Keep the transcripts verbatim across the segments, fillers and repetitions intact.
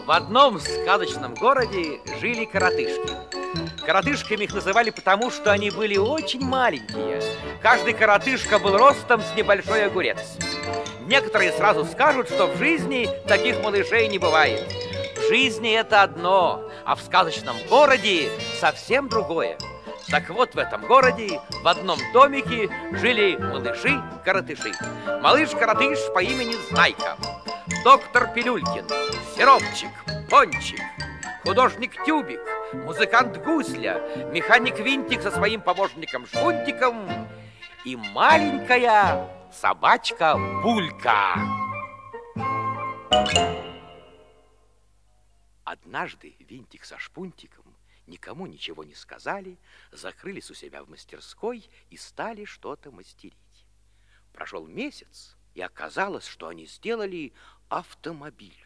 В одном сказочном городе жили коротышки. Коротышками их называли потому, что они были очень маленькие. Каждый коротышка был ростом с небольшой огурец. Некоторые сразу скажут, что в жизни таких малышей не бывает. В жизни это одно, а в сказочном городе совсем другое. Так вот, в этом городе в одном домике жили малыши-коротыши. Малыш-коротыш по имени Знайка, доктор Пилюлькин, Сиропчик, Пончик, художник Тюбик, музыкант Гусля, механик Винтик со своим помощником Шпунтиком и маленькая собачка Булька. Однажды Винтик со Шпунтиком никому ничего не сказали, закрылись у себя в мастерской и стали что-то мастерить. Прошел месяц, и оказалось, что они сделали автомобиль.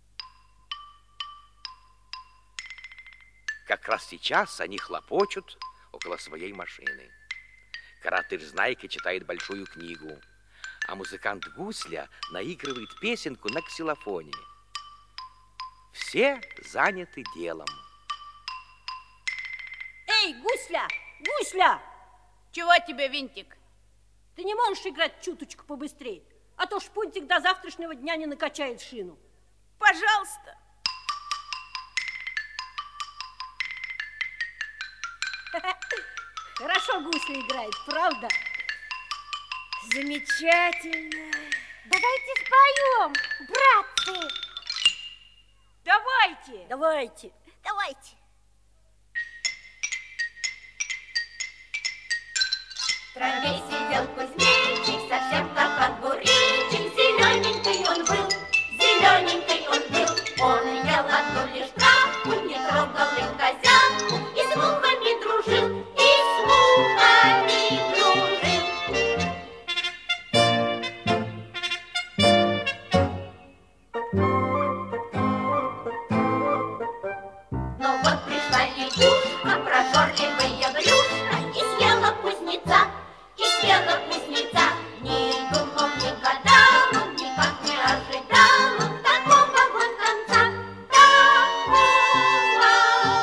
Как раз сейчас они хлопочут около своей машины. Коротыш Знайка читает большую книгу, а музыкант Гусля наигрывает песенку на ксилофоне. Все заняты делом. Эй, Гусля, Гусля! Чего тебе, Винтик? Ты не можешь играть чуточку побыстрее, а то Шпунтик до завтрашнего дня не накачает шину. Пожалуйста. Хорошо Гусля играет, правда? Замечательно. Давайте споем, братцы. Давайте. Давайте. Давайте. В траве сидел кузнечик, совсем как огуречек. Зелененький он был, зелененький он был. Он ел одну лишь травку, не трогал и козявку, и с мухами дружил, и с мухами дружил. Но вот пришла лягушка, прожорливая брюшка, и съела кузнеца. И съела кузнеца, ни думал, ни гадал, он никак не ожидал он такого вот конца, такого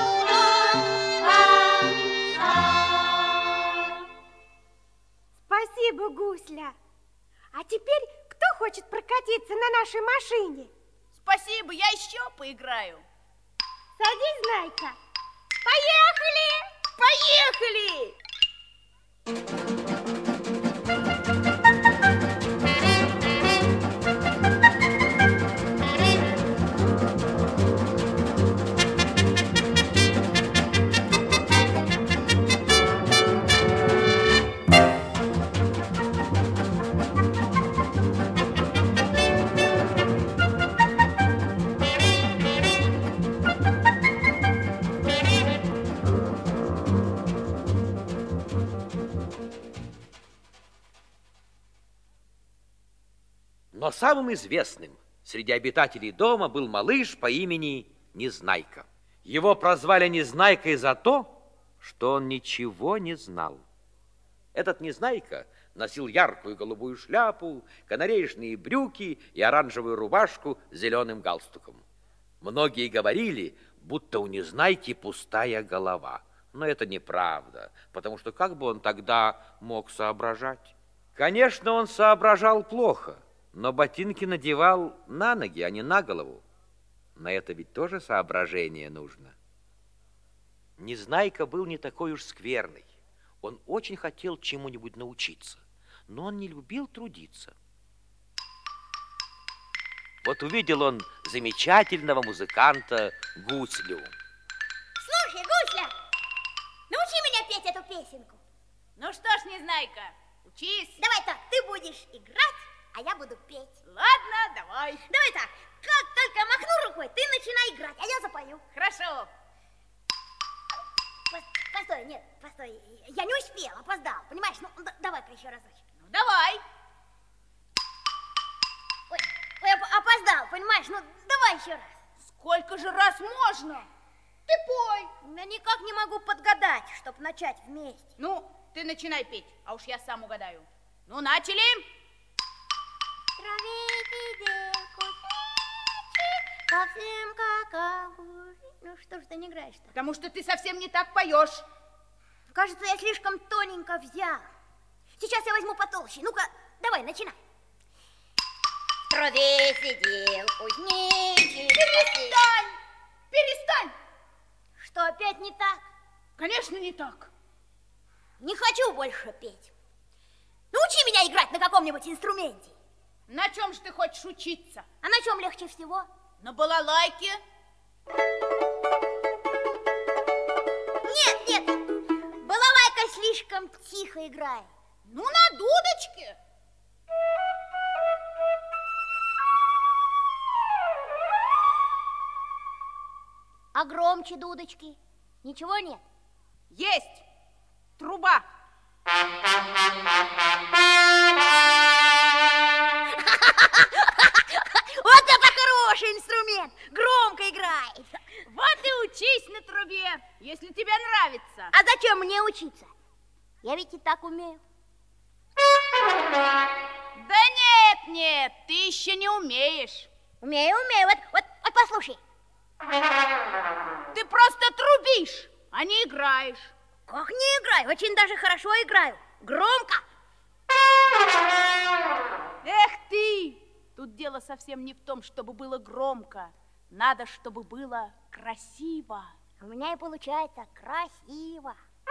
конца. Спасибо, Гусля. А теперь кто хочет прокатиться на нашей машине? Спасибо, я еще поиграю. Садись, Знайка. Поехали! Поехали! Но самым известным среди обитателей дома был малыш по имени Незнайка. Его прозвали Незнайкой за то, что он ничего не знал. Этот Незнайка носил яркую голубую шляпу, канареечные брюки и оранжевую рубашку с зеленым галстуком. Многие говорили, будто у Незнайки пустая голова. Но это неправда, потому что как бы он тогда мог соображать? Конечно, он соображал плохо, но ботинки надевал на ноги, а не на голову. На это ведь тоже соображение нужно. Незнайка был не такой уж скверный. Он очень хотел чему-нибудь научиться, но он не любил трудиться. Вот увидел он замечательного музыканта Гуслю. Слушай, Гусля, научи меня петь эту песенку. Ну что ж, Незнайка, учись. Давай так, ты будешь играть, а я буду петь. Ладно, давай. Давай так, как только махну рукой, ты начинай играть, а я запою. Хорошо. Постой, нет, постой, я не успел, опоздал, понимаешь? Ну, давай-ка еще разочек. Ну, давай. Ой, ой, опоздал, понимаешь? Ну, давай еще раз. Сколько же раз можно? Ты пой. Я никак не могу подгадать, чтобы начать вместе. Ну, ты начинай петь, а уж я сам угадаю. Ну, начали. В траве сидел кузнечик, Совсем как огурец. Ну что ж ты не играешь-то? Потому что ты совсем не так поешь. Кажется, я слишком тоненько взял. Сейчас я возьму потолще. Ну-ка, давай, начинай. В трубе сидел кузнечик. Перестань! Перестань! Что, опять не так? Конечно, не так. Не хочу больше петь. Научи меня играть на каком-нибудь инструменте. На чем же ты хочешь учиться? А на чем легче всего? На балалайке? Нет, нет, балалайка слишком тихо играет. Ну, на дудочке. А громче дудочки? Ничего нет? Есть труба. Вот это хороший инструмент, громко играет. Вот и учись на трубе, если тебе нравится. А зачем мне учиться? Я ведь и так умею. Да нет, нет, ты еще не умеешь. Умею, умею. Вот, вот, вот послушай. Ты просто трубишь, а не играешь. Как не играю? Очень даже хорошо играю. Громко. Эх ты! Тут дело совсем не в том, чтобы было громко. Надо, чтобы было красиво. У меня и получается красиво.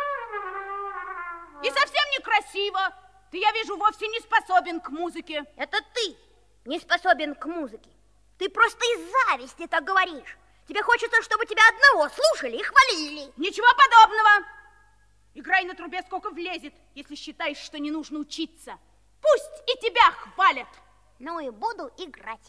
И совсем не красиво. Ты, я вижу, вовсе не способен к музыке. Это ты не способен к музыке. Ты просто из зависти так говоришь. Тебе хочется, чтобы тебя одного слушали и хвалили. Ничего подобного. Играй на трубе, сколько влезет, если считаешь, что не нужно учиться. Пусть и тебя хвалят. Ну и буду играть.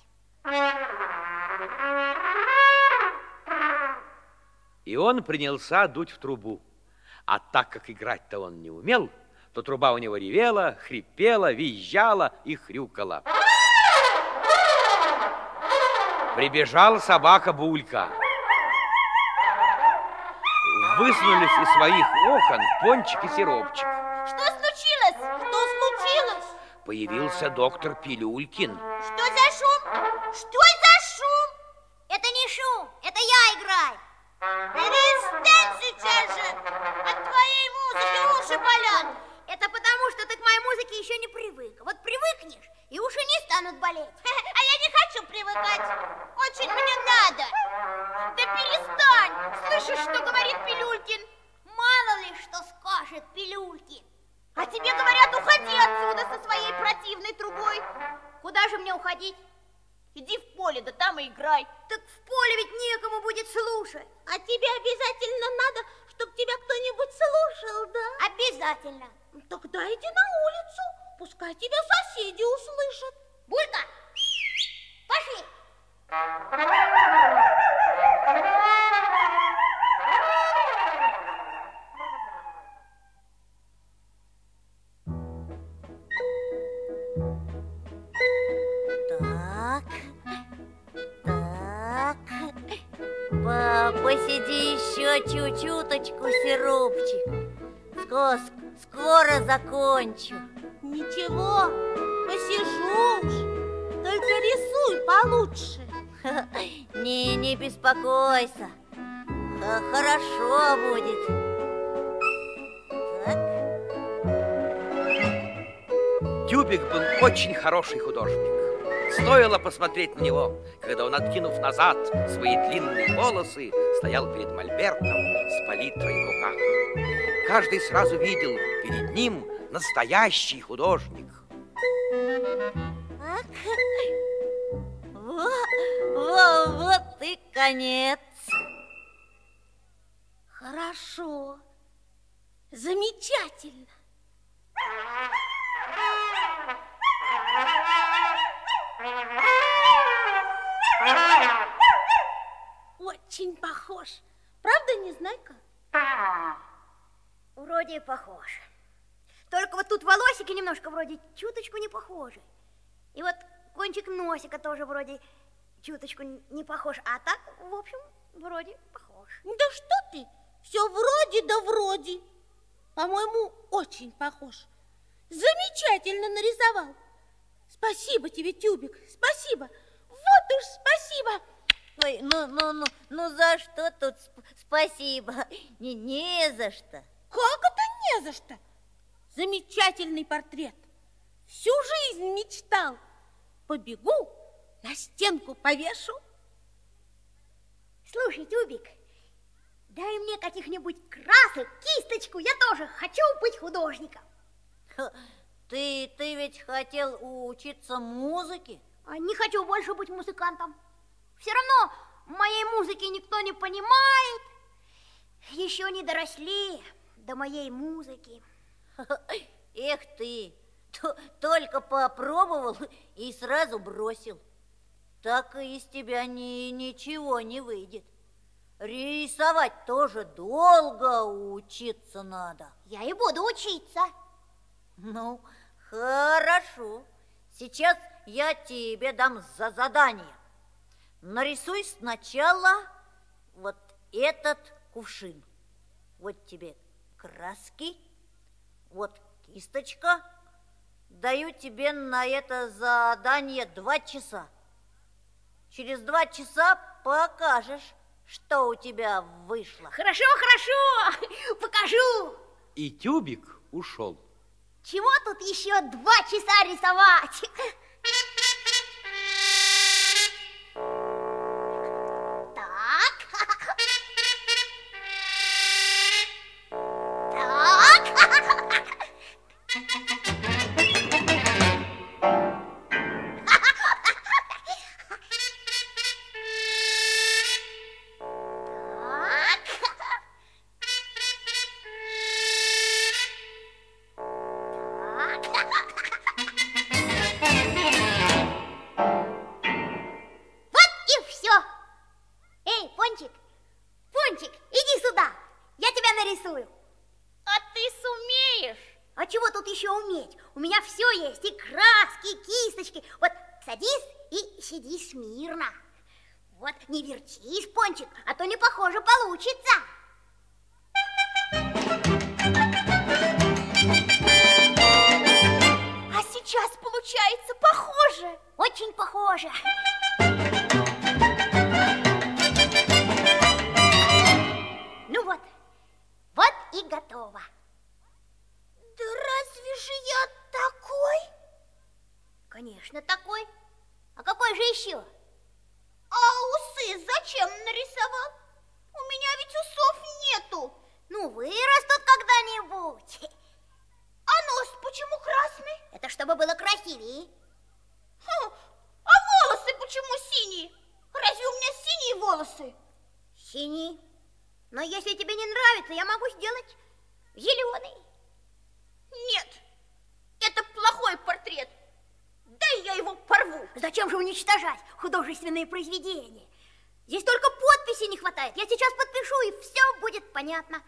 И он принялся дуть в трубу. А так как играть-то он не умел, то труба у него ревела, хрипела, визжала и хрюкала. Прибежал собака Булька. Высунулись из своих окон Пончик и Сиропчик. Что случилось? Что случилось? Появился доктор Пилюлькин. Что за шум? Что за шум? Это не шум, это я играю. Перестань сейчас же. От твоей музыки уши болят. Это потому, что ты к моей музыке еще не привык. Вот привыкнешь, и уши не станут болеть. А я не хочу привыкать. Очень мне надо. Да перестань. Слышишь, что говорит Пилюлькин? Мало ли, что скажет Пилюлькин. А тебе говорят, уходи отсюда со своей противной трубой. Куда же мне уходить? Иди в поле, да там и играй. Так в поле ведь некому будет слушать. А тебе обязательно надо, чтобы тебя кто-нибудь слушал, да? Обязательно. Тогда иди на улицу, пускай тебя соседи услышат. Булька, пошли. Так, так. Посиди еще чуть-чуточку, Сиропчик. Скоро, скоро закончу. Ничего, посижу уж, только рисуй получше. Не, не беспокойся. Хорошо будет. Так. Тюбик был очень хороший художник. Стоило посмотреть на него, когда он, откинув назад свои длинные волосы, стоял перед мольбертом с палитрой в руках. Каждый сразу видел перед ним настоящий художник. Так. Вот, вот, вот и конец. Хорошо, замечательно. Очень похож. Правда, Незнайка? Вроде похож. Только вот тут волосики немножко вроде чуточку не похожи. И вот кончик носика тоже вроде чуточку не похож. А так, в общем, вроде похож. Да что ты? Все вроде да вроде. По-моему, очень похож. Замечательно нарисовал. Спасибо тебе, Тюбик, спасибо. Вот уж спасибо. Ой, ну, ну, ну, ну за что тут сп спасибо? Не, не за что. Как это не за что? Замечательный портрет. Всю жизнь мечтал. Побегу, на стенку повешу. Слушай, Тюбик, дай мне каких-нибудь красок, кисточку, я тоже хочу быть художником. Ты, ты ведь хотел учиться музыке? А не хочу больше быть музыкантом. Все равно моей музыки никто не понимает. Еще не доросли до моей музыки. Эх ты, только попробовал и сразу бросил. Так и из тебя ни, ничего не выйдет. Рисовать тоже долго учиться надо. Я и буду учиться. Ну, хорошо. Сейчас я тебе дам за задание. Нарисуй сначала вот этот кувшин. Вот тебе краски, вот кисточка. Даю тебе на это задание два часа. Через два часа покажешь, что у тебя вышло. Хорошо, хорошо, покажу. И Тюбик ушел. Чего тут еще два часа рисовать? У меня все есть, и краски, и кисточки. Вот садись и сиди смирно. Вот не вертись, Пончик, а то не похоже получится. А сейчас получается похоже. Очень похоже. Ну вот, вот и готово. Да разве же я такой? Конечно, такой. А какой же еще? А усы зачем нарисовал? У меня ведь усов нету. Ну, вырастут когда-нибудь. А нос почему красный? Это чтобы было красивее. Хм, а волосы почему синие? Разве у меня синие волосы? Синие. Но если тебе не нравится, я могу сделать зеленый. Нет, это плохой портрет. Дай я его порву. Зачем же уничтожать художественные произведения? Здесь только подписи не хватает. Я сейчас подпишу, и все будет понятно.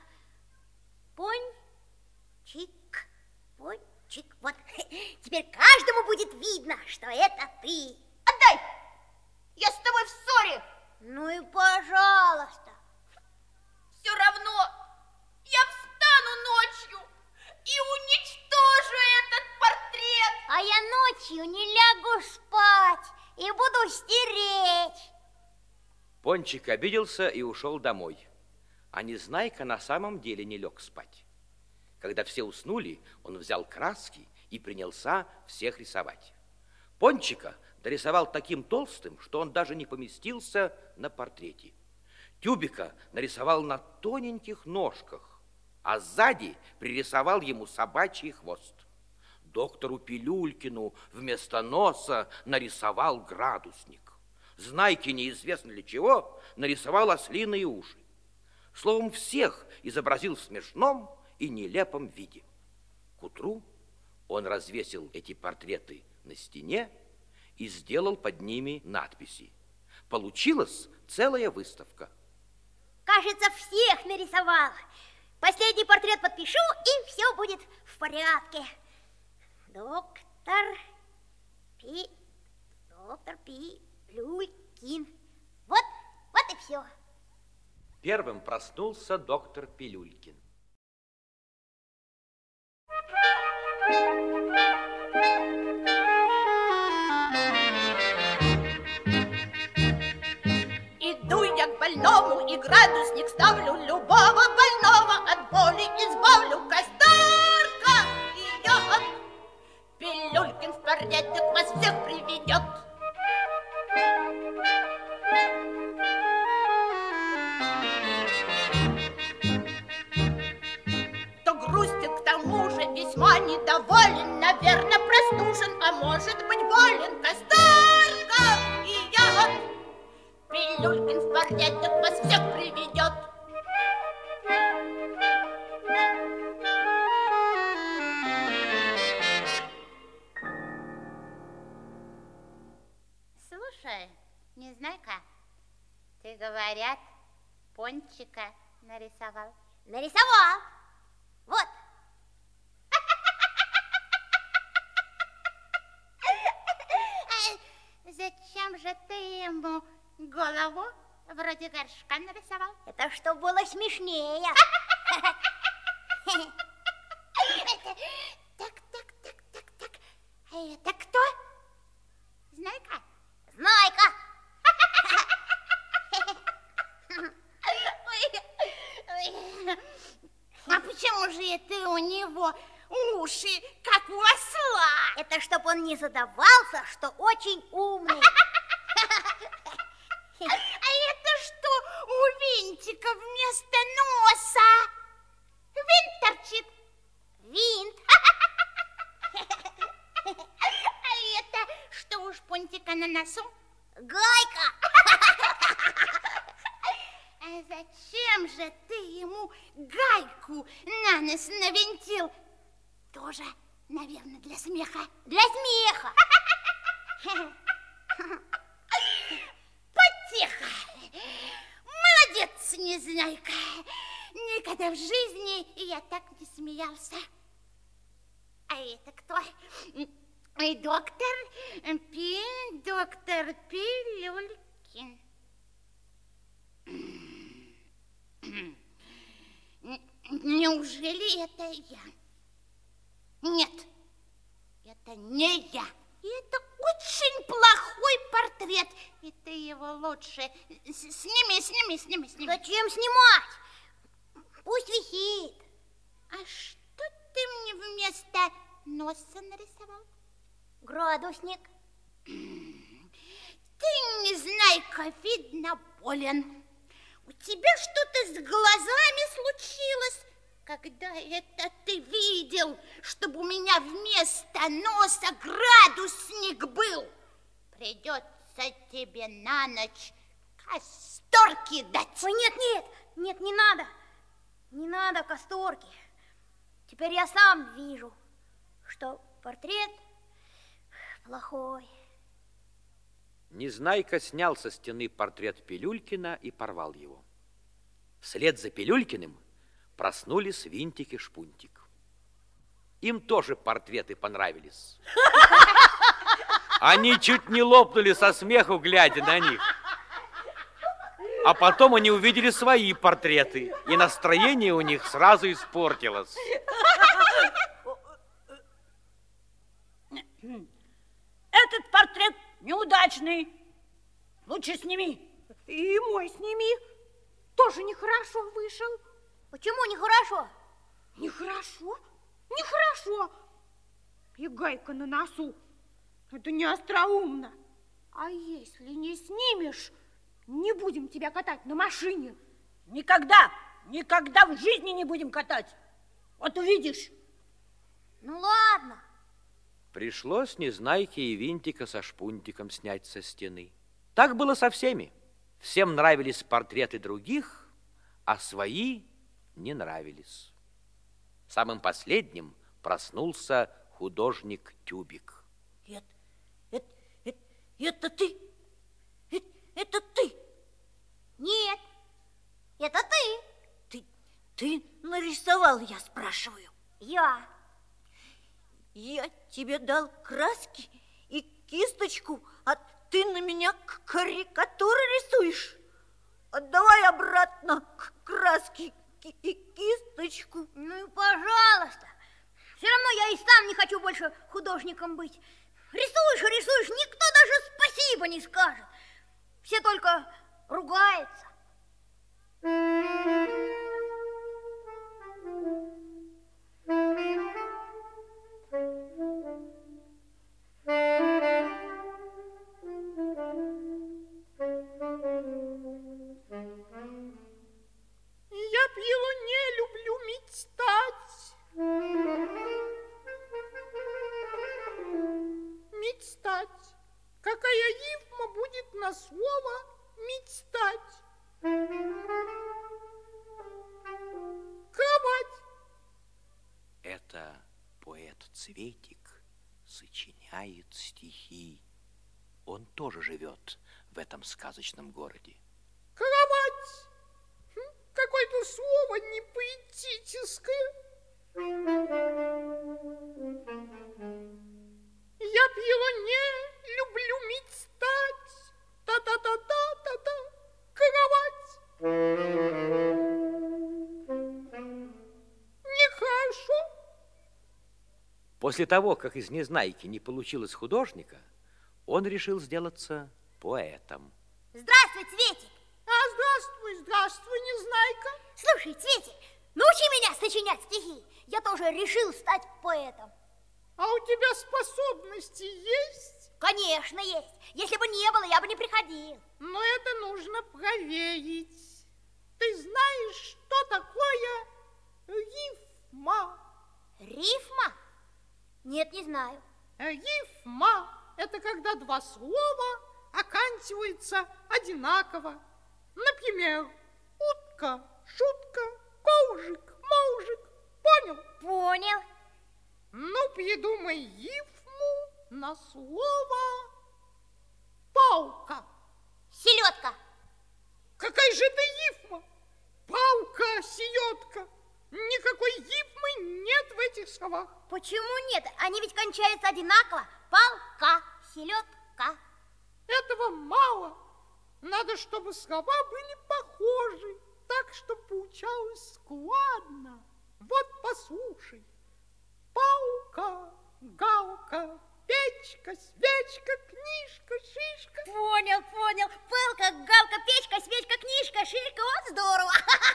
Пончик, Пончик. Вот, теперь каждому будет видно, что это ты. Отдай! Я с тобой в ссоре. Ну и пожалуйста. Все равно я встану ночью и уничтожу этот портрет. А я ночью не лягу спать и буду стереть. Пончик обиделся и ушел домой. А Незнайка на самом деле не лег спать. Когда все уснули, он взял краски и принялся всех рисовать. Пончика дорисовал таким толстым, что он даже не поместился на портрете. Тюбика нарисовал на тоненьких ножках, а сзади пририсовал ему собачий хвост. Доктору Пилюлькину вместо носа нарисовал градусник. Знайке неизвестно для чего нарисовал ослиные уши. Словом, всех изобразил в смешном и нелепом виде. К утру он развесил эти портреты на стене и сделал под ними надписи. Получилась целая выставка. Кажется, всех нарисовал. Последний портрет подпишу, и все будет в порядке. Доктор Пи... Доктор Пилюлькин. Вот, вот и все. Первым проснулся доктор Пилюлькин. и градусник ставлю, любого больного от боли избавлю. Касторка и йод, Пилюлькин в порядок вас всех приведет. Кто грустит, к тому же весьма недоволен, наверное, простужен, а может быть болен. Касторка и йод, Пилюлькин в порядок вас всех приведет. Слушай, Незнайка, ты, говорят, пончика нарисовал. Нарисовал. Вот. Зачем же ты ему голову вроде горшка нарисовал? Это чтобы было смешнее. Так, так, так, так, так. А это кто? Знайка? Знайка. А почему же это у него уши, как у осла? Это чтоб он не задавался, что очень умный. А это что у винтика вместо носа? Винт торчит. Винт. А это что у шпунтика на носу? Гайка. А зачем же ты ему гайку на нос навинтил? Тоже, наверное, для смеха. Для смеха. Потихо. Молодец, Незнайка. Никогда в жизни я так не смеялся. А это кто? И доктор Пи, доктор Пилюлькин. Неужели это я? Нет, это не я. Это очень плохой портрет. И ты его лучше сними, сними, сними, сними. Зачем снимать? Пусть висит. А что ты мне вместо носа нарисовал? Градусник. Ты, Незнайка, видно, болен. У тебя что-то с глазами случилось. Когда это ты видел, чтобы у меня вместо носа градусник был? Придется тебе на ночь касторки дать. Ой, нет, нет, нет, не надо. Не надо касторки. Теперь я сам вижу, что портрет плохой. Незнайка снял со стены портрет Пилюлькина и порвал его. Вслед за Пилюлькиным проснулись Винтик и Шпунтик. Им тоже портреты понравились. Они чуть не лопнули со смеху, глядя на них. А потом они увидели свои портреты, и настроение у них сразу испортилось. Этот портрет неудачный. Лучше сними. И мой сними. Тоже нехорошо вышел. Почему нехорошо? Нехорошо? Нехорошо. И гайка на носу. Это не остроумно. А если не снимешь, не будем тебя катать на машине. Никогда, никогда в жизни не будем катать. Вот увидишь. Ну ладно. Пришлось Незнайке и Винтика со Шпунтиком снять со стены. Так было со всеми. Всем нравились портреты других, а свои не нравились. Самым последним проснулся художник Тюбик. Это, это, это, это ты? Это, это ты? Нет, это ты. Ты, ты нарисовал, я спрашиваю. Я. Я тебе дал краски и кисточку, а ты на меня карикатуры рисуешь. Отдавай обратно краски и кисточку. Ну и пожалуйста. Все равно я и сам не хочу больше художником быть. Рисуешь и рисуешь, никто даже спасибо не скажет. Все только ругаются. Я пью, не люблю мечтать. Мечтать. Какая рифма будет на слово мечтать? Кровать. Это поэт Цветик сочиняет стихи. Он тоже живет в этом сказочном городе. Кровать. Хм, какое-то слово непоэтическое. Я пью, не люблю мечтать. Та-та-та-та-та-та. Кровать. Нехорошо. После того, как из Незнайки не получилось художника, он решил сделаться поэтом. Здравствуй, Цветик. А здравствуй, здравствуй, Незнайка. Слушай, Цветик, научи меня сочинять стихи. Я тоже решил стать поэтом. А у тебя способности есть? Конечно, есть. Если бы не было, я бы не приходил. Но это нужно проверить. Ты знаешь, что такое рифма? Рифма? Нет, не знаю. Рифма – это когда два слова оканчиваются одинаково. Например, утка, шутка, ковжик, можик. Понял? Понял. Ну, придумай рифму на слово палка. Селедка. Какая же это рифма? Палка, селедка. Никакой рифмы нет в этих словах. Почему нет? Они ведь кончаются одинаково. Палка, селедка. Этого мало. Надо, чтобы слова были похожи, так, чтобы получалось складно. Вот послушай. Палка, галка, печка, свечка, книжка, шишка. Понял, понял. Палка, галка, печка, свечка, книжка, шишка. Вот здорово.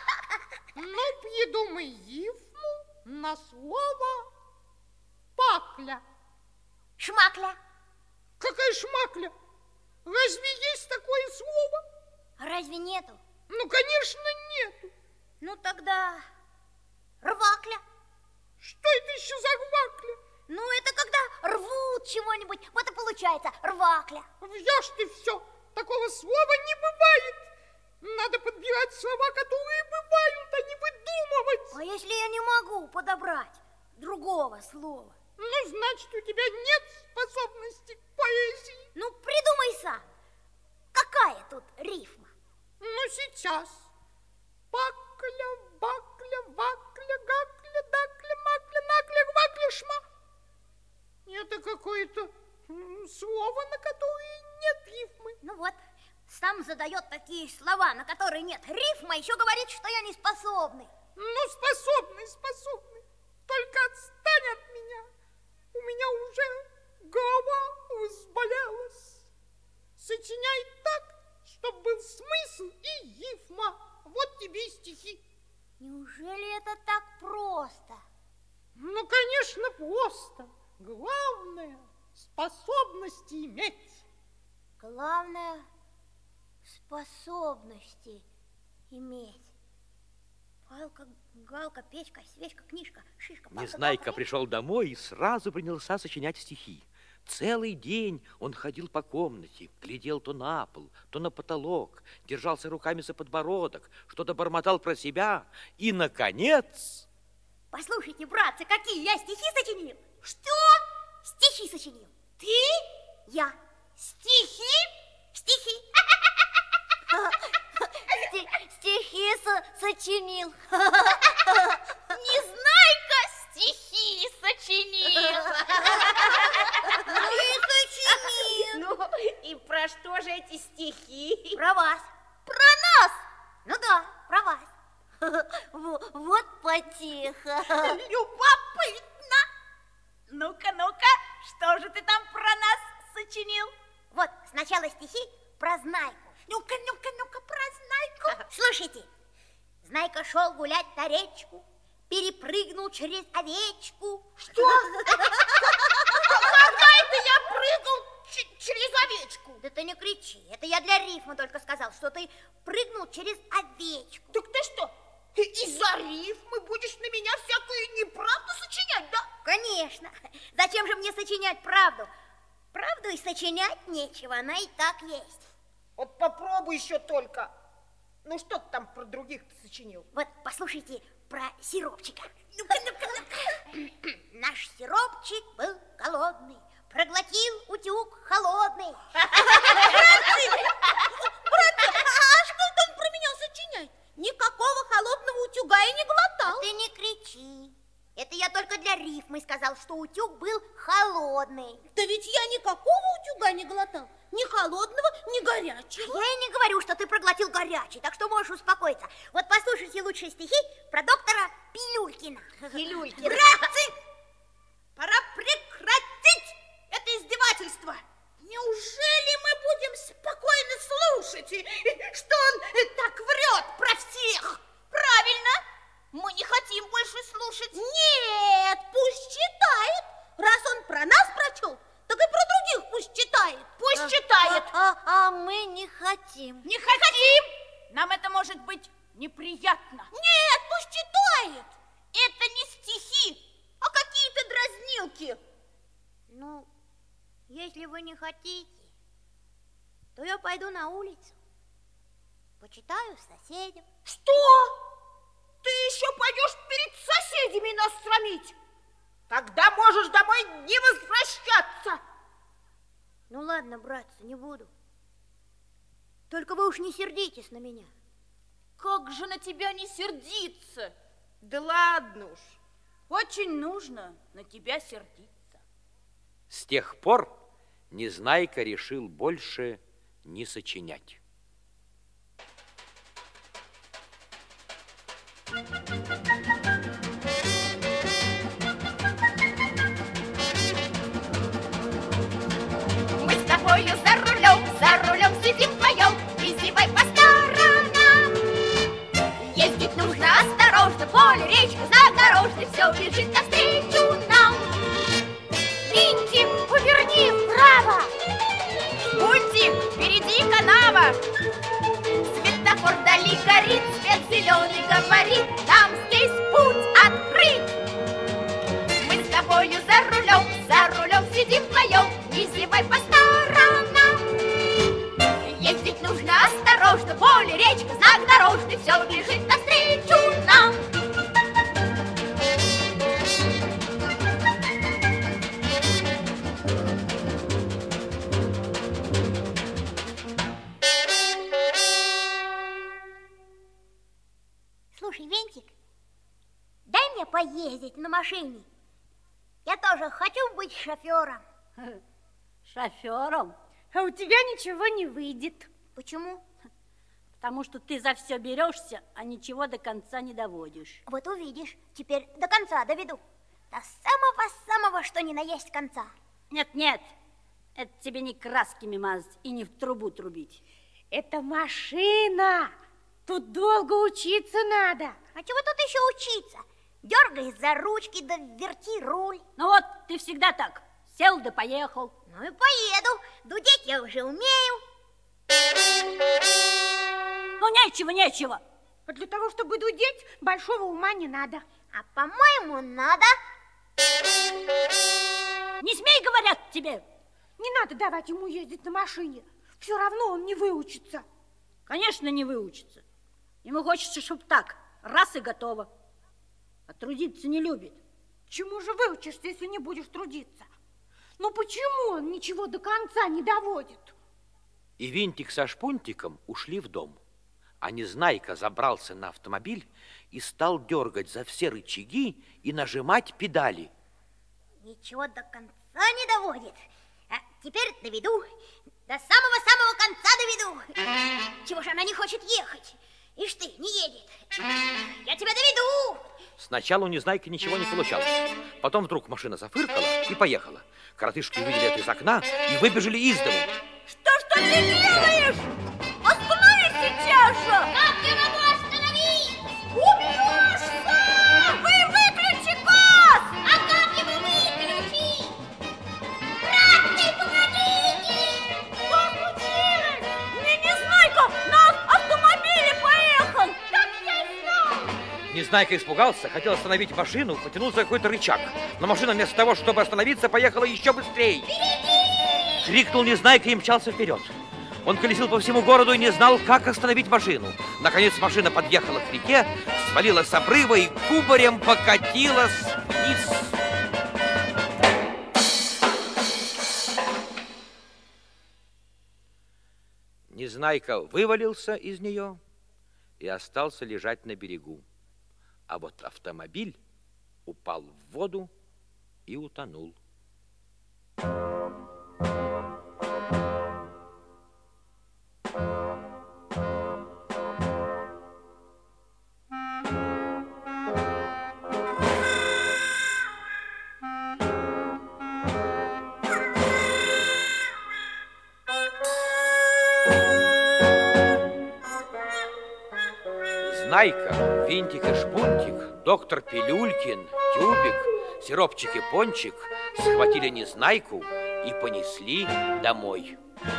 Ну, придумай рифму на слово пакля. Шмакля. Какая шмакля? Разве есть такое слово? Разве нету? Ну, конечно, нету. Ну, тогда рвакля. Что это еще за рвакля? Ну, это когда рвут чего-нибудь. Вот и получается рвакля. Врешь ты все. Такого слова не бывает. Надо подбирать слова, которые бывают, а не выдумывать. А если я не могу подобрать другого слова? Ну, значит, у тебя нет способности к поэзии. Ну, придумай сам. Какая тут рифма? Ну, сейчас. Пакля, бакля, вакля, гакля, дакля, макля, накля, рвакля, шма. Это какое-то слово, на которое нет рифмы. Ну вот, сам задает такие слова, на которые нет рифма, еще говорит, что я не способный. Ну, способный, способный. Только отстань от меня. У меня уже голова разболелась. Сочиняй так, чтобы был смысл и рифма. Вот тебе и стихи. Неужели это так просто? Ну, конечно, просто. Главное – способности иметь. Главное – способности иметь. Палка, галка, печка, свечка, книжка, шишка. Палка, Незнайка галка, пришел домой и сразу принялся сочинять стихи. Целый день он ходил по комнате, глядел то на пол, то на потолок, держался руками за подбородок, что-то бормотал про себя и, наконец... Послушайте, братцы, какие я стихи сочинил. Что? Стихи сочинил. Ты? Я. Стихи? Стихи. Стихи сочинил. Незнайка стихи сочинил. Ну и сочинил. Ну, и про что же эти стихи? Про вас. Про нас? Ну да, про вас. Вот потихо. Любопытно. Ну-ка, ну-ка, что же ты там про нас сочинил? Вот, сначала стихи про Знайку. Ну-ка, ну-ка, ну-ка, про Знайку. Слушайте, Знайка шел гулять на речку, перепрыгнул через овечку. Что? Когда это я прыгал через овечку? Да ты не кричи, это я для рифма только сказал, что ты прыгнул через овечку. Так ты что, из-за рифмы будешь на меня всякую неправду сочинять, да? Конечно. Зачем же мне сочинять правду? Правду и сочинять нечего, она и так есть. Вот попробуй еще только. Ну что ты там про других-то сочинил? Вот послушайте про сиропчика. Ну-ка, ну-ка, ну-ка. Наш сиропчик был голодный, проглотил утюг холодный. Братцы, а что там про меня сочиняет? Никакого холодного утюга я не глотал. Ты не кричи. Это я только для рифмы сказал, что утюг был холодный. Да ведь я никакого утюга не глотал. Ни холодного, ни горячего. Я и не говорю, что ты проглотил горячий, так что можешь успокоиться. Вот послушайте лучшие стихи про доктора Пилюлькина. Пилюлькина. Братцы, пора прекратить это издевательство. Неужели мы будем спокойно слушать, что он так врет про всех? Правильно. Мы не хотим больше слушать. Нет, пусть читает. Раз он про нас прочел, так и про других пусть читает. Пусть а, читает. А, а, а мы не хотим. Не хотим. Нам это может быть неприятно. Нет, пусть читает. Это не стихи, а какие-то дразнилки. Ну, если вы не хотите, то я пойду на улицу. Почитаю соседям. Что? Ты еще пойдешь перед соседями нас срамить? Тогда можешь домой не возвращаться. Ну ладно, братцы, не буду. Только вы уж не сердитесь на меня. Как же на тебя не сердиться? Да ладно уж. Очень нужно на тебя сердиться. С тех пор Незнайка решил больше не сочинять. Мы с тобою за рулем, за рулем сидим вдвоем, и зевай по сторонам. Ездить нужно осторожно, поле, речка, знак дорожный, все бежит навстречу нам. Винтик, поверни вправо. Пультик, впереди канава. Светофор вдали горит, свет зеленый говорит, нам здесь путь открыт. Мы с тобою за рулем, за рулем сидим вдвоем, не зевай по сторонам. Ездить нужно осторожно, поле, речка, знак дорожный, все бежит навстречу нам. Слушай, Винтик, дай мне поездить на машине. Я тоже хочу быть шофером. Шофером? А у тебя ничего не выйдет. Почему? Потому что ты за все берешься, а ничего до конца не доводишь. Вот увидишь, теперь до конца доведу. До самого-самого, что ни на есть конца. Нет-нет, это тебе не красками мазать и не в трубу трубить. Это машина. Тут долго учиться надо. А чего тут еще учиться? Дергай за ручки, да верти руль. Ну вот, ты всегда так. Сел да поехал. Ну и поеду. Дудеть я уже умею. Ну, нечего, нечего. А для того, чтобы дудеть, большого ума не надо. А по-моему, надо. Не смей, говорят тебе. Не надо давать ему ездить на машине. Все равно он не выучится. Конечно, не выучится. Ему хочется, чтобы так, раз и готово. А трудиться не любит. Чему же выучишься, если не будешь трудиться? Ну почему он ничего до конца не доводит? И Винтик со Шпунтиком ушли в дом. А Незнайка забрался на автомобиль и стал дергать за все рычаги и нажимать педали. Ничего до конца не доводит. А теперь доведу. До самого-самого конца доведу. Чего же она не хочет ехать? Ишь ты, не едет. Я тебя доведу. Сначала у Незнайки ничего не получалось. Потом вдруг машина зафыркала и поехала. Коротышки увидели это из окна и выбежали из дому. Что ж ты делаешь? Остановись сейчас же! Как я могу остановить? Незнайка испугался, хотел остановить машину, потянул за какой-то рычаг. Но машина вместо того, чтобы остановиться, поехала еще быстрее. Крикнул Незнайка и мчался вперед. Он колесил по всему городу и не знал, как остановить машину. Наконец машина подъехала к реке, свалилась с обрыва и кубарем покатилась вниз. Незнайка вывалился из нее и остался лежать на берегу. А вот автомобиль упал в воду и утонул. Незнайка, Винтик и Шпунтик, доктор Пилюлькин, Тюбик, Сиропчик и Пончик схватили Незнайку и понесли домой.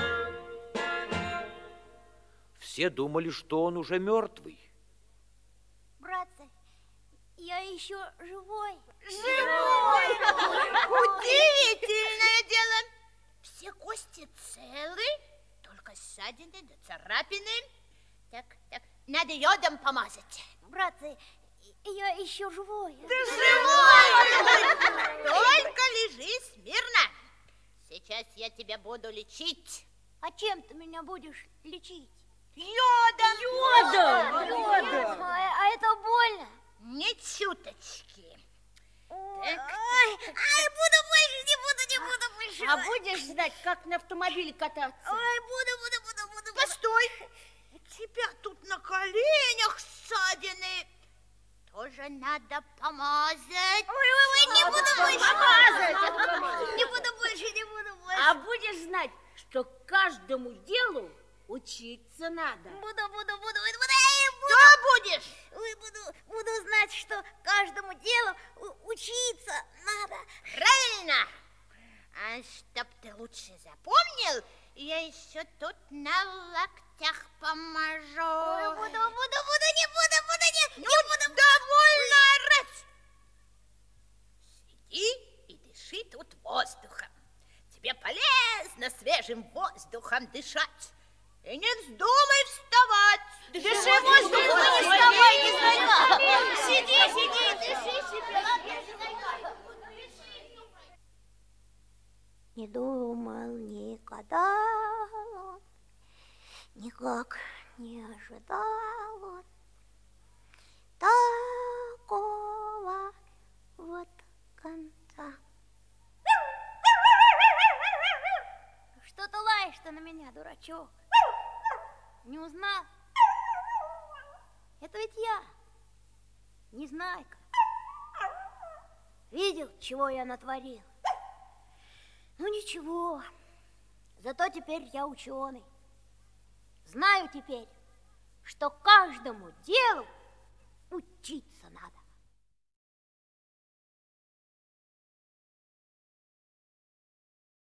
Все думали, что он уже мертвый. Братцы, я еще живой. Живой! Удивительное дело. Все кости целы, только ссадины да царапины. Так, так, надо йодом помазать. Братцы, я еще живой. Ты живой! Только лежи смирно. Сейчас я тебя буду лечить. А чем ты меня будешь лечить? Йодом! Йодом! Йодом! А, а это больно? Не чуточки. Ой, ай, буду больше, не буду, не буду больше. А будешь знать, как на автомобиле кататься? Ой, буду, буду, буду, буду. Постой! У тебя тут на коленях ссадины. Тоже надо помазать. Ой, ой, ой, не буду больше. Помазать. Не буду больше, не буду больше. А будешь знать, что каждому делу учиться надо. Буду, буду, буду, буду, эй, буду. Что будешь? Ой, буду, буду знать, что каждому делу у- учиться надо. Правильно. А чтоб ты лучше запомнил, я еще тут на локтях помажу. Ой, буду, буду, буду, не буду, буду, не, Ну, не буду. довольно орать. Сиди и дыши тут воздухом. Тебе полезно свежим воздухом дышать. И не вздумай вставать. Дыши воздухом, не вставай, не вставай. Сиди, сиди, дыши себе. Не думал никогда он, никак не ожидал он такого вот конца. Что ты лаешь-то на меня, дурачок? Не узнал? Это ведь я, Незнайка. Видел, чего я натворил? Ну ничего, зато теперь я ученый. Знаю теперь, что каждому делу